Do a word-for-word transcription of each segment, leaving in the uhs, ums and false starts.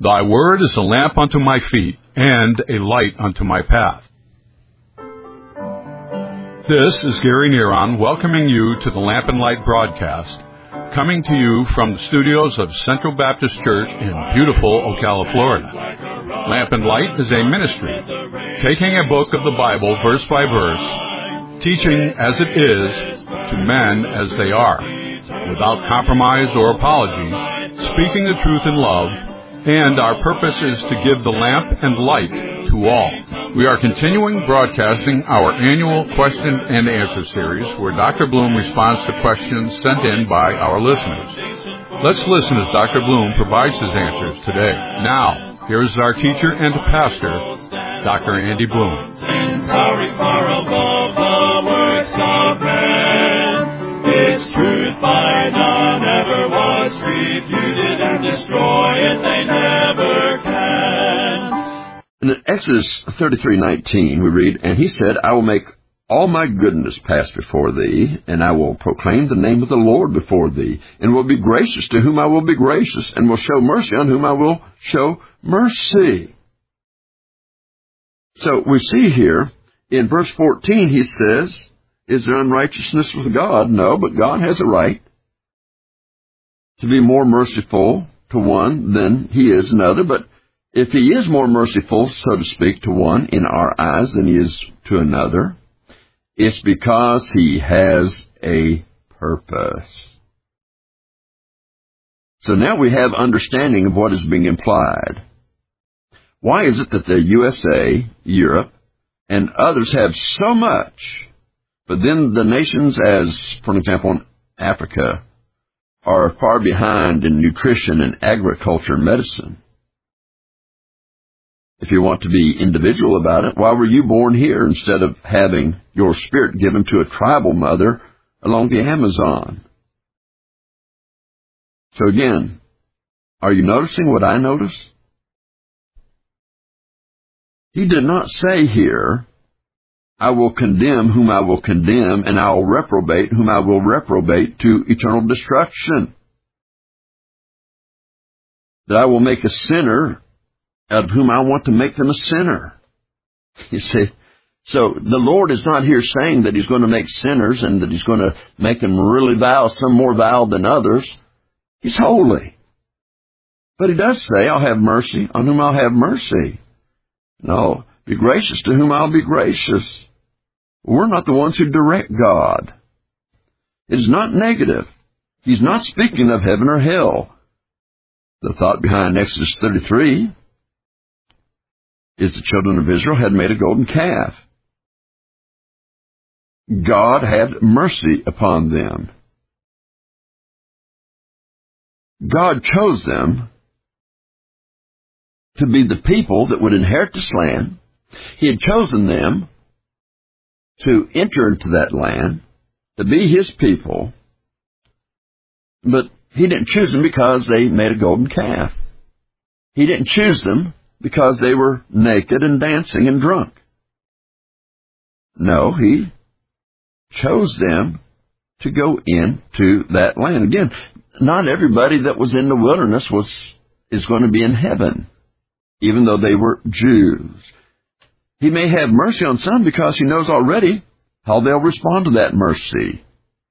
Thy word is a lamp unto my feet, and a light unto my path. This is Gary Neron welcoming you to the Lamp and Light broadcast, coming to you from the studios of Central Baptist Church in beautiful Ocala, Florida. Lamp and Light is a ministry, taking a book of the Bible verse by verse, teaching as it is to men as they are, without compromise or apology, speaking the truth in love, and our purpose is to give the lamp and light to all. We are continuing broadcasting our annual question and answer series where Doctor Bloom responds to questions sent in by our listeners. Let's listen as Doctor Bloom provides his answers today. Now, here is our teacher and pastor, Doctor Andy Bloom. Towering far above the works of man, its truth by none ever was refuted, and destroy it they never can. In Exodus thirty-three nineteen, we read, "And he said, I will make all my goodness pass before thee, and I will proclaim the name of the Lord before thee, and will be gracious to whom I will be gracious, and will show mercy on whom I will show mercy." So we see here in verse fourteen, he says, is there unrighteousness with God? No, but God has a right to be more merciful to one than he is another. But if he is more merciful, so to speak, to one in our eyes than he is to another, it's because he has a purpose. So now we have understanding of what is being implied. Why is it that the U S A, Europe, and others have so much, but then the nations, as, for example, in Africa, are far behind in nutrition and agriculture and medicine? If you want to be individual about it, why were you born here instead of having your spirit given to a tribal mother along the Amazon? So again, are you noticing what I notice? He did not say here, I will condemn whom I will condemn, and I will reprobate whom I will reprobate to eternal destruction. That I will make a sinner out of whom I want to make them a sinner. You see, so the Lord is not here saying that he's going to make sinners and that he's going to make them really vile, some more vile than others. He's holy. But he does say, I'll have mercy on whom I'll have mercy. No, be gracious to whom I'll be gracious. We're not the ones who direct God. It is not negative. He's not speaking of heaven or hell. The thought behind Exodus thirty-three is the children of Israel had made a golden calf. God had mercy upon them. God chose them to be the people that would inherit this land. He had chosen them to enter into that land, to be his people, but he didn't choose them because they made a golden calf. He didn't choose them because they were naked and dancing and drunk. No, he chose them to go into that land. Again, not everybody that was in the wilderness was is going to be in heaven, even though they were Jews. He may have mercy on some because he knows already how they'll respond to that mercy.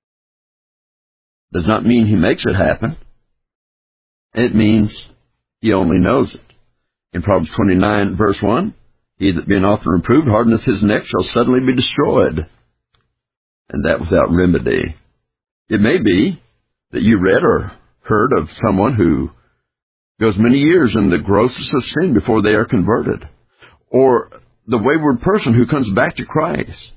Does not mean he makes it happen. It means he only knows it. In Proverbs twenty-nine, verse one, he that being often reproved hardeneth his neck shall suddenly be destroyed, and that without remedy. It may be that you read or heard of someone who goes many years in the grossest of sin before they are converted, or the wayward person who comes back to Christ.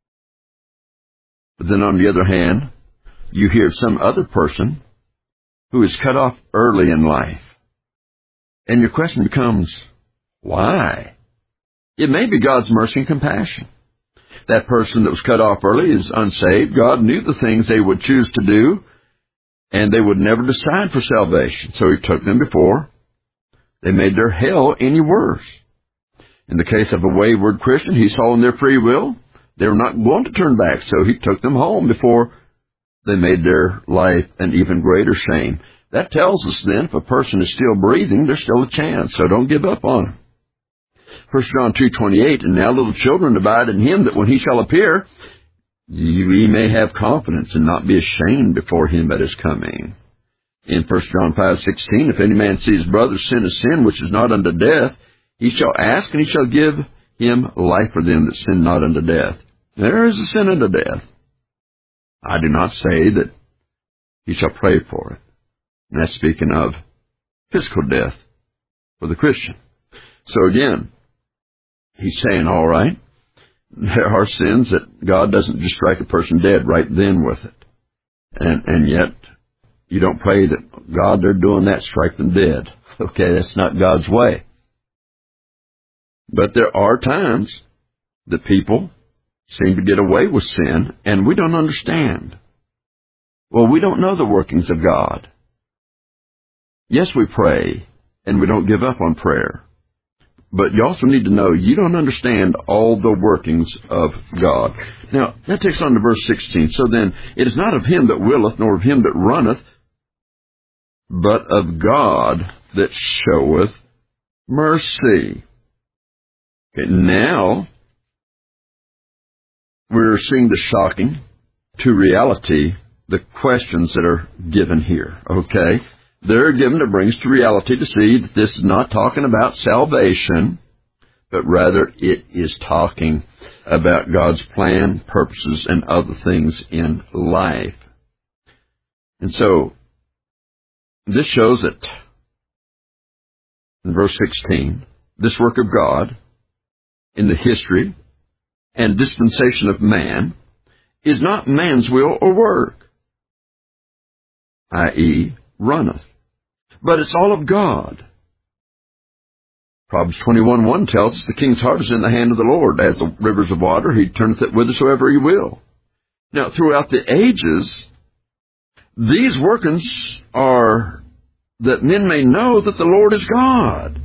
But then on the other hand, you hear of some other person who is cut off early in life. And your question becomes, why? It may be God's mercy and compassion. That person that was cut off early is unsaved. God knew the things they would choose to do, and they would never decide for salvation. So he took them before they made their hell any worse. In the case of a wayward Christian, he saw in their free will they were not going to turn back, so he took them home before they made their life an even greater shame. That tells us then if a person is still breathing, there's still a chance, so don't give up on him. First John two twenty-eight, and now little children abide in him, that when he shall appear, ye may have confidence and not be ashamed before him that is coming. In First John five sixteen, if any man see his brother sin a sin which is not unto death, he shall ask, and he shall give him life for them that sin not unto death. There is a sin unto death. I do not say that he shall pray for it. And that's speaking of physical death for the Christian. So again, he's saying, all right, there are sins that God doesn't just strike a person dead right then with it. And, and yet, you don't pray that, God, they're doing that, strike them dead. Okay, that's not God's way. But there are times that people seem to get away with sin, and we don't understand. Well, we don't know the workings of God. Yes, we pray, and we don't give up on prayer. But you also need to know you don't understand all the workings of God. Now, that takes on to verse sixteen. So then, it is not of him that willeth, nor of him that runneth, but of God that showeth mercy. Okay, now, we're seeing the shocking to reality, the questions that are given here, okay? They're given to bring us to reality to see that this is not talking about salvation, but rather it is talking about God's plan, purposes, and other things in life. And so, this shows that, in verse sixteen, this work of God in the history and dispensation of man is not man's will or work, that is, runneth, but it's all of God. Proverbs twenty-one one tells us the king's heart is in the hand of the Lord. As the rivers of water, he turneth it whithersoever he will. Now, throughout the ages, these workings are that men may know that the Lord is God.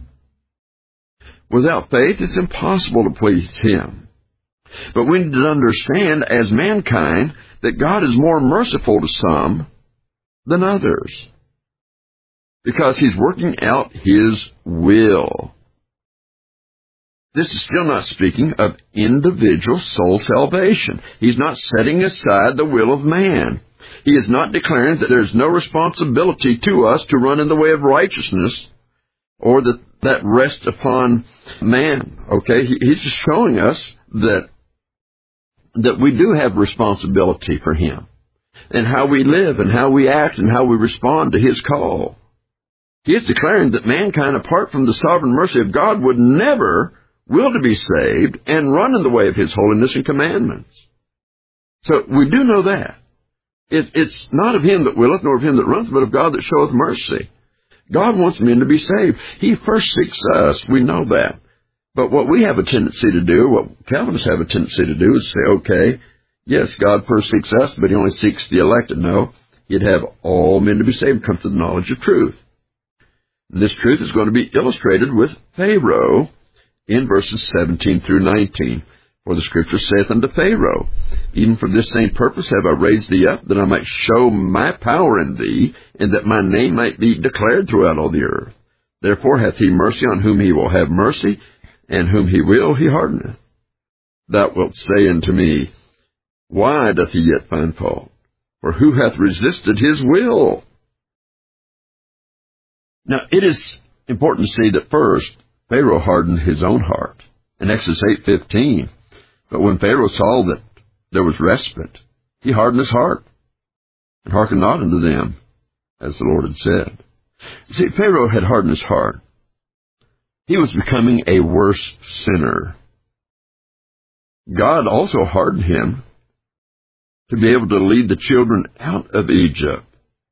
Without faith, it's impossible to please him. But we need to understand, as mankind, that God is more merciful to some than others, because he's working out his will. This is still not speaking of individual soul salvation. He's not setting aside the will of man. He is not declaring that there's no responsibility to us to run in the way of righteousness, or that that rests upon man. Okay, he, he's just showing us that that we do have responsibility for him, and how we live, and how we act, and how we respond to his call. He is declaring that mankind, apart from the sovereign mercy of God, would never will to be saved and run in the way of his holiness and commandments. So we do know that. It, it's not of him that willeth, nor of him that runneth, but of God that showeth mercy. God wants men to be saved. He first seeks us. We know that. But what we have a tendency to do, what Calvinists have a tendency to do, is say, okay, yes, God first seeks us, but he only seeks the elected. No, he'd have all men to be saved, come to the knowledge of truth. And this truth is going to be illustrated with Pharaoh in verses seventeen through nineteen. For the Scripture saith unto Pharaoh, even for this same purpose have I raised thee up, that I might show my power in thee, and that my name might be declared throughout all the earth. Therefore hath he mercy on whom he will have mercy, and whom he will he hardeneth. Thou wilt say unto me, why doth he yet find fault? For who hath resisted his will? Now, it is important to see that first, Pharaoh hardened his own heart. In Exodus eight fifteen, but when Pharaoh saw that there was respite, he hardened his heart, and hearkened not unto them, as the Lord had said. See, Pharaoh had hardened his heart. He was becoming a worse sinner. God also hardened him to be able to lead the children out of Egypt.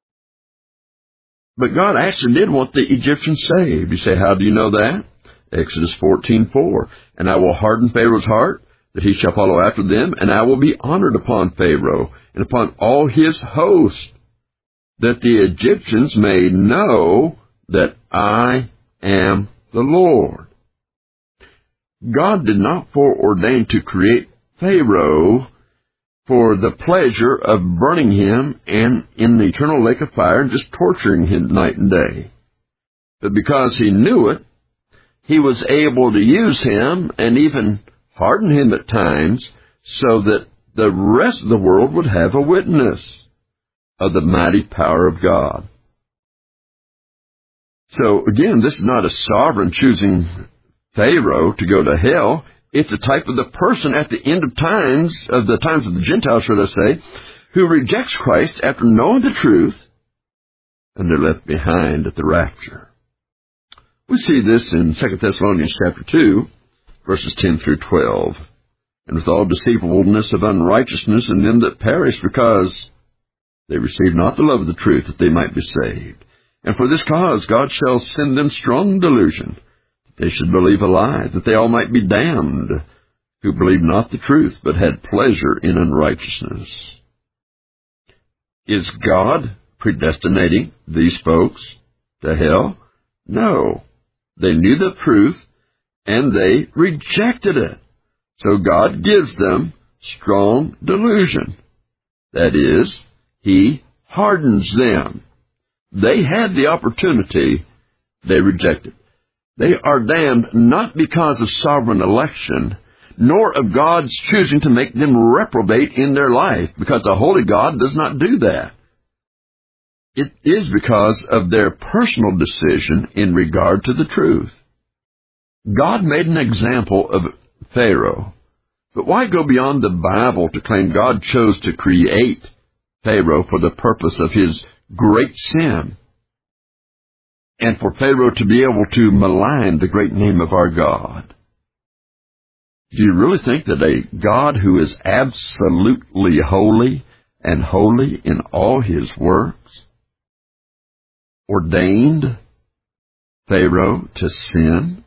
But God actually did want the Egyptians saved. You say, how do you know that? Exodus fourteen four. And I will harden Pharaoh's heart, that he shall follow after them, and I will be honored upon Pharaoh and upon all his host, that the Egyptians may know that I am the Lord. God did not foreordain to create Pharaoh for the pleasure of burning him and in the eternal lake of fire and just torturing him night and day. But because he knew it, he was able to use him and even harden him at times so that the rest of the world would have a witness of the mighty power of God. So again, this is not a sovereign choosing Pharaoh to go to hell. It's a type of the person at the end of times, of the times of the Gentiles, should I say, who rejects Christ after knowing the truth, and they're left behind at the rapture. We see this in Second Thessalonians chapter two, verses ten through twelve. And with all deceivableness of unrighteousness in them that perish, because they receive not the love of the truth, that they might be saved. And for this cause God shall send them strong delusion, that they should believe a lie, that they all might be damned, who believed not the truth, but had pleasure in unrighteousness. Is God predestinating these folks to hell? No. They knew the truth, and they rejected it. So God gives them strong delusion. That is, He hardens them. They had the opportunity, they rejected. They are damned not because of sovereign election, nor of God's choosing to make them reprobate in their life, because a holy God does not do that. It is because of their personal decision in regard to the truth. God made an example of Pharaoh, but why go beyond the Bible to claim God chose to create Pharaoh for the purpose of his great sin, and for Pharaoh to be able to malign the great name of our God? Do you really think that a God who is absolutely holy and holy in all his works ordained Pharaoh to sin?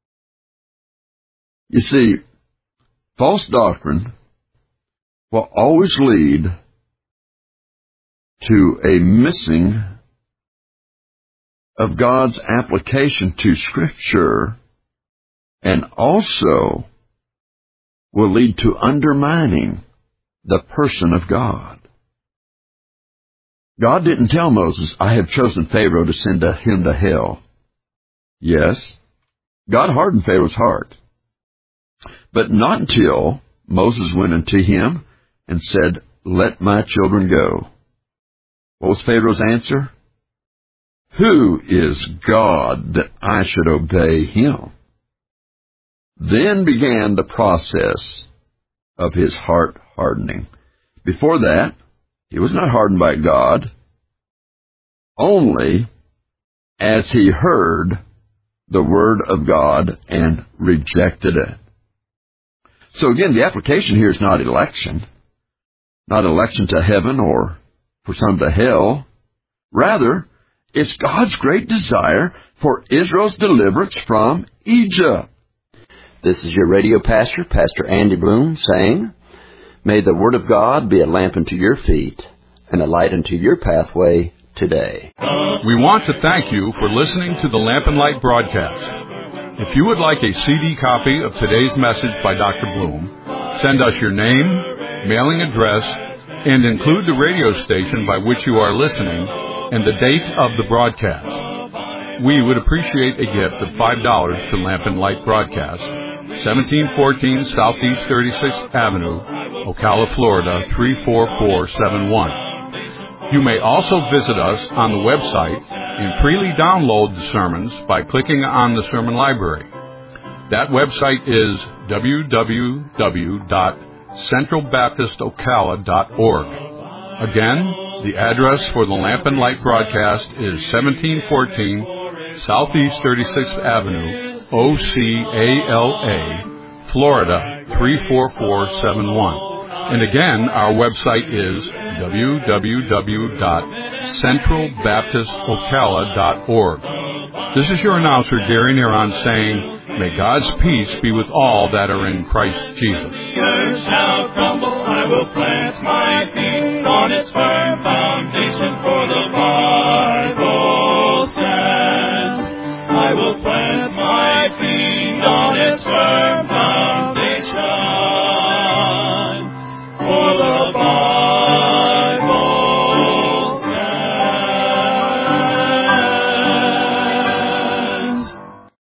You see, false doctrine will always lead to a missing of God's application to Scripture, and also will lead to undermining the person of God. God didn't tell Moses, I have chosen Pharaoh to send him to hell. Yes, God hardened Pharaoh's heart, but not until Moses went unto him and said, let my children go. What was Pharaoh's answer? Who is God that I should obey him? Then began the process of his heart hardening. Before that, he was not hardened by God, only as he heard the word of God and rejected it. So again, the application here is not election, not election to heaven or for some to hell. Rather, it's God's great desire for Israel's deliverance from Egypt. This is your radio pastor, Pastor Andy Bloom, saying, may the Word of God be a lamp unto your feet and a light unto your pathway today. We want to thank you for listening to the Lamp and Light broadcast. If you would like a C D copy of today's message by Doctor Bloom, send us your name, mailing address, and include the radio station by which you are listening and the date of the broadcast. We would appreciate a gift of five dollars to Lamp and Light Broadcast, seventeen fourteen Southeast thirty-sixth Avenue, Ocala, Florida, three four four seven one. You may also visit us on the website and freely download the sermons by clicking on the sermon library. That website is w w w dot central baptist ocala dot org. Again, the address for the Lamp and Light broadcast is seventeen fourteen Southeast thirty-sixth Avenue, O C A L A, Florida, three four four seven one. And again, our website is w w w dot central baptist ocala dot org. This is your announcer, Gary Neron, saying, may God's peace be with all that are in Christ Jesus. The earth shall crumble, I will plant my feet on its firm foundation, for the Bible says, I will plant my feet on its firm